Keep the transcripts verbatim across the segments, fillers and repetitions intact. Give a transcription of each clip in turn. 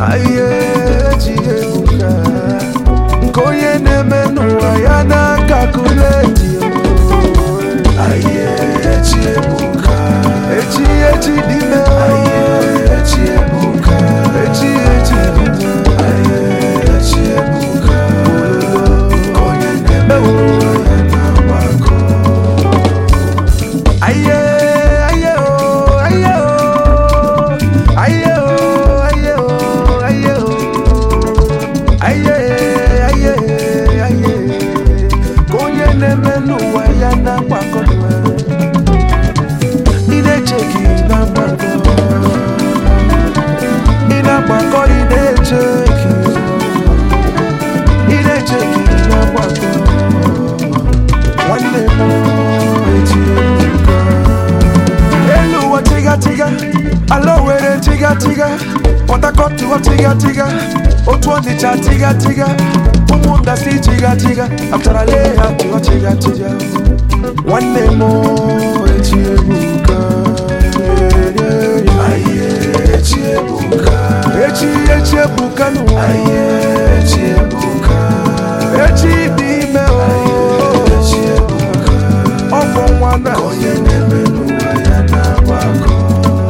Aye, Chiebuka. Nkoye nemenu ayana calculate. Aye, Chiebuka. Echi echi dime. Aye, Chiebuka. Echi echi dime. Aye, Chiebuka. Nkoye nemenu ayana wako. Aye. Tiga tiga, Potakoti wa tiga tiga, Otwani cha tiga tiga, Umunda si tiga tiga, after a lay out wa tiga tiga. One day more, Chiebuka. Aye, Chiebuka. Echi Chiebuka no. Aye, Chiebuka. Echi dime o. Aye, Chiebuka. Opo wana. Koye nemenu ayana wako.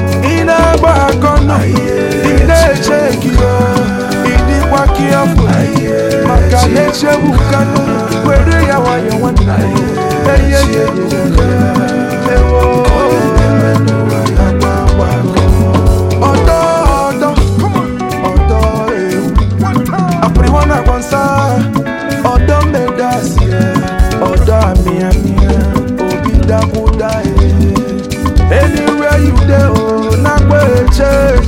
Ine cheki yo, ini waki afu. Maka ne Chiebuka no, where ya wanyo wana. Eye ye ye ewo. Odo odo, odo eh. Apri wana kwanza, odo medasi eh. Odo amia mia, obida buda eh. Anywhere you dey oh, na kweche.